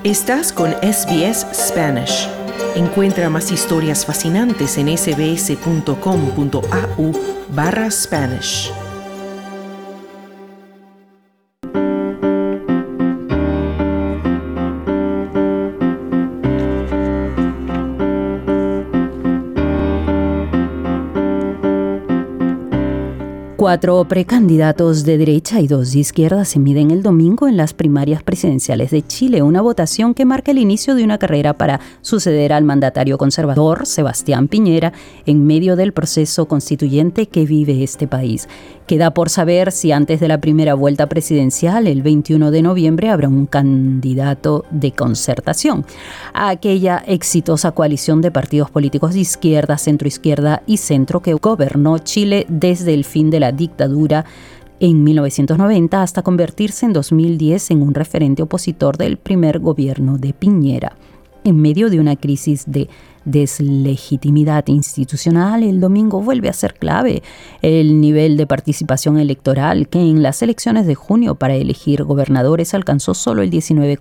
Estás con SBS Spanish. Encuentra más historias fascinantes en sbs.com.au/Spanish. Cuatro precandidatos de derecha y dos de izquierda se miden el domingo en las primarias presidenciales de Chile, una votación que marca el inicio de una carrera para suceder al mandatario conservador Sebastián Piñera en medio del proceso constituyente que vive este país. Queda por saber si antes de la primera vuelta presidencial, el 21 de noviembre, habrá un candidato de Concertación, a aquella exitosa coalición de partidos políticos de izquierda, centroizquierda y centro que gobernó Chile desde el fin de la dictadura en 1990 hasta convertirse en 2010 en un referente opositor del primer gobierno de Piñera. En medio de una crisis de deslegitimidad institucional, el domingo vuelve a ser clave el nivel de participación electoral, que en las elecciones de junio para elegir gobernadores alcanzó solo el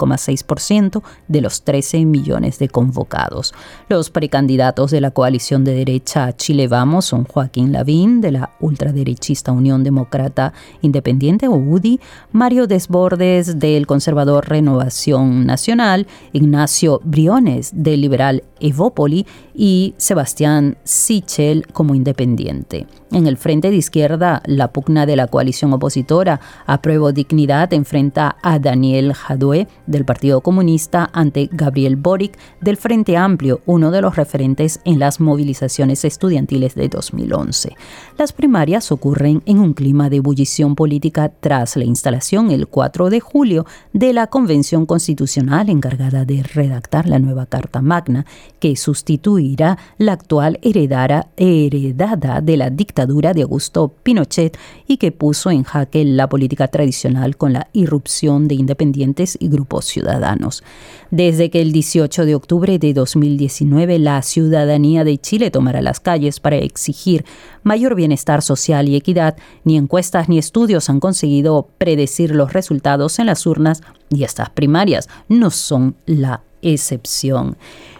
19,6% de los 13 millones de convocados. Los precandidatos de la coalición de derecha Chile Vamos son Joaquín Lavín, de la ultraderechista Unión Demócrata Independiente, o UDI, Mario Desbordes, del conservador Renovación Nacional, Ignacio Briones, del liberal Evópoli, y Sebastián Sichel como independiente. En el frente de izquierda, la pugna de la coalición opositora Apruebo Dignidad enfrenta a Daniel Jadue, del Partido Comunista, ante Gabriel Boric, del Frente Amplio, uno de los referentes en las movilizaciones estudiantiles de 2011. Las primarias ocurren en un clima de ebullición política tras la instalación el 4 de julio de la Convención Constitucional encargada de redactar la nueva Carta Magna, que sustituirá la actual heredada de la dictadura de Augusto Pinochet y que puso en jaque la política tradicional con la irrupción de independientes y grupos ciudadanos. Desde que el 18 de octubre de 2019 la ciudadanía de Chile tomará las calles para exigir mayor bienestar social y equidad, ni encuestas ni estudios han conseguido predecir los resultados en las urnas, y estas primarias no son la excepción.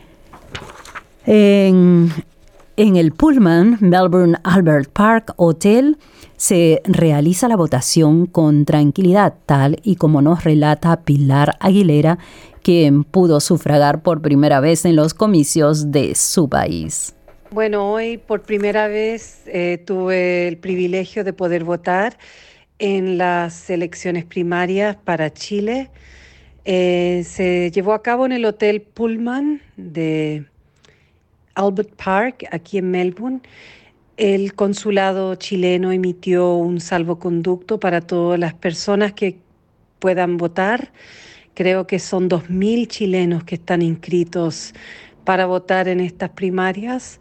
En el Pullman Melbourne Albert Park Hotel se realiza la votación con tranquilidad, tal y como nos relata Pilar Aguilera, quien pudo sufragar por primera vez en los comicios de su país. Bueno, hoy por primera vez tuve el privilegio de poder votar en las elecciones primarias para Chile. Se llevó a cabo en el Hotel Pullman de Albert Park, aquí en Melbourne. El consulado chileno emitió un salvoconducto para todas las personas que puedan votar. Creo que son 2.000 chilenos que están inscritos para votar en estas primarias.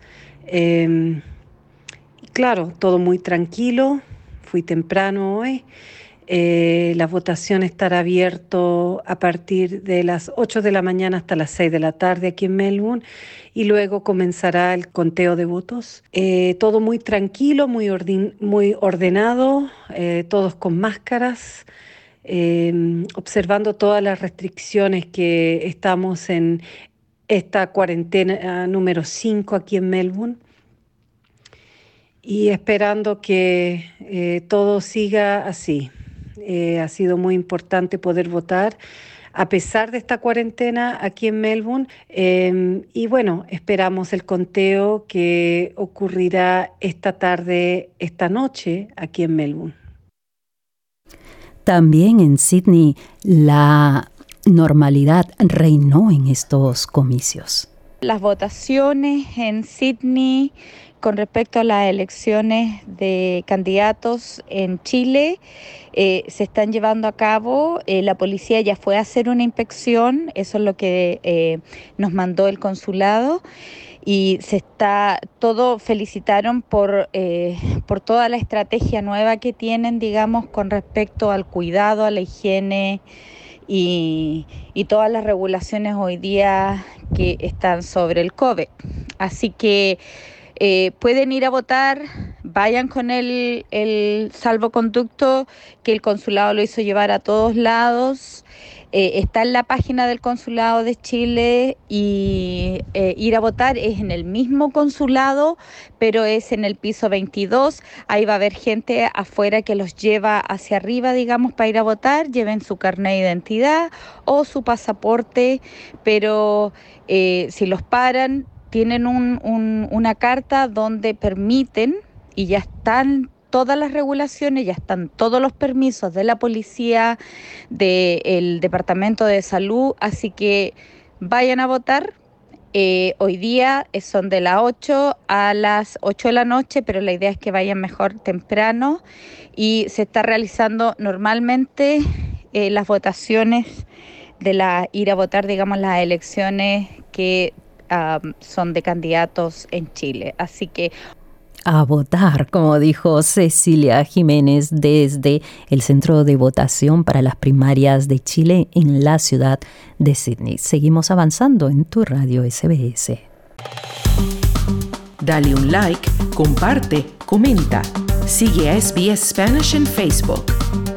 Claro, todo muy tranquilo. Fui temprano hoy. La votación estará abierto a partir de las 8 de la mañana hasta las 6 de la tarde aquí en Melbourne, y luego comenzará el conteo de votos. Todo muy tranquilo, muy ordenado, todos con máscaras, observando todas las restricciones que estamos en esta cuarentena número 5 aquí en Melbourne, y esperando que todo siga así. Ha sido muy importante poder votar a pesar de esta cuarentena aquí en Melbourne, y bueno, esperamos el conteo que ocurrirá esta tarde, esta noche aquí en Melbourne. También en Sydney la normalidad reinó en estos comicios. Las votaciones en Sydney con respecto a las elecciones de candidatos en Chile se están llevando a cabo. La policía ya fue a hacer una inspección, eso es lo que nos mandó el consulado, y felicitaron por toda la estrategia nueva que tienen, digamos, con respecto al cuidado, a la higiene y todas las regulaciones hoy día que están sobre el COVID. Así que pueden ir a votar, vayan con el salvoconducto que el consulado lo hizo llevar a todos lados. está en la página del Consulado de Chile y ir a votar es en el mismo consulado, pero es en el piso 22. Ahí va a haber gente afuera que los lleva hacia arriba, digamos, para ir a votar. Lleven su carnet de identidad o su pasaporte, pero si los paran, tienen una carta donde permiten, y ya están todas las regulaciones, ya están todos los permisos de la policía, del Departamento de Salud, así que vayan a votar. Hoy día son de las 8 a las 8 de la noche, pero la idea es que vayan mejor temprano, y se está realizando normalmente las votaciones ir a votar, digamos, las elecciones que son de candidatos en Chile. Así que a votar, como dijo Cecilia Jiménez desde el Centro de Votación para las Primarias de Chile en la ciudad de Sydney. Seguimos avanzando en tu radio SBS. Dale un like, comparte, comenta. Sigue a SBS Spanish en Facebook.